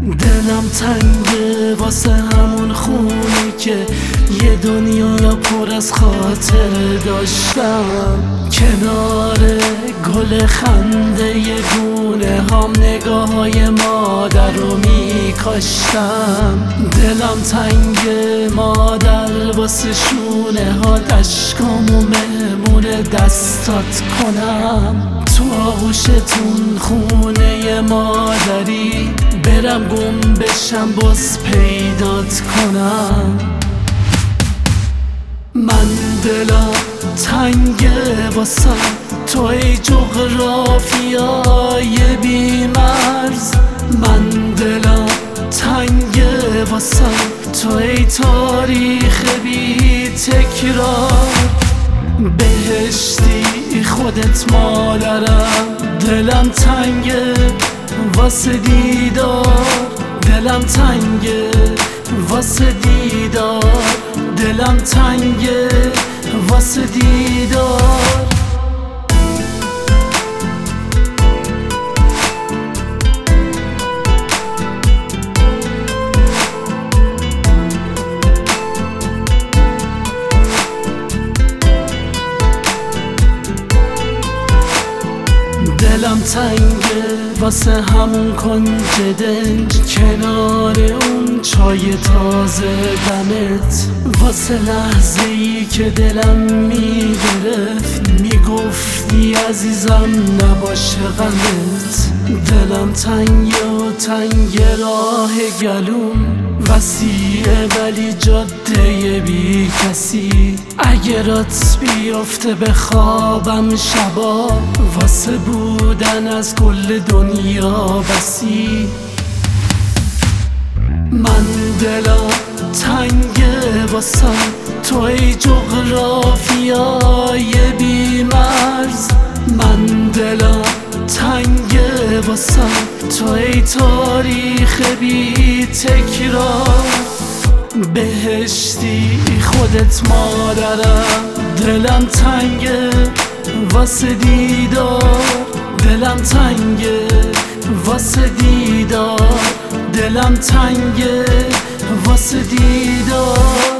دلم تنگه واسه همون خونه که یه دنیا پر از خاطر داشتم. کنار گل خنده ی گونه هم نگاه های مادر رو میکاشتم. دلم تنگه مادر واسه شونه ها اشکامو مهمون دستات کنم. تو آغوشتون خونه مادری برم گم بشم باز پیدات کنم. من دلم تنگه واسم تو ای جغرافیای بی مرز. من دلم تنگه واسم تو ای تاریخ بی تکرار. بهشتی خودت مادرم. دلم تنگه واسه دیدار. دلم تنگه واسه دیدار. دلم تنگه واسه دیدار. دلم تنگه واسه همون کنج دنج کنار اون چای تازه دمت. واسه لحظه ای که دلم میگرفت میگفتی عزیزم نباشه غمت. دلم تنگه و تنگ راه گلوم وسیعه ولی جاده بی کسی. اگه رات بیفته به خوابم شبا واسه بودن از کل دنیا بسی. من دلم تنگه واسم تو ای جغرافیای بی مرز. من دلم تنگه واسم تو ای تاریخ بی تکرار. بهشتی خودت مادرم. دلم تنگه واسه دیدار. دلم تنگه واسه دیدار. دلم تنگه واسه دیدار.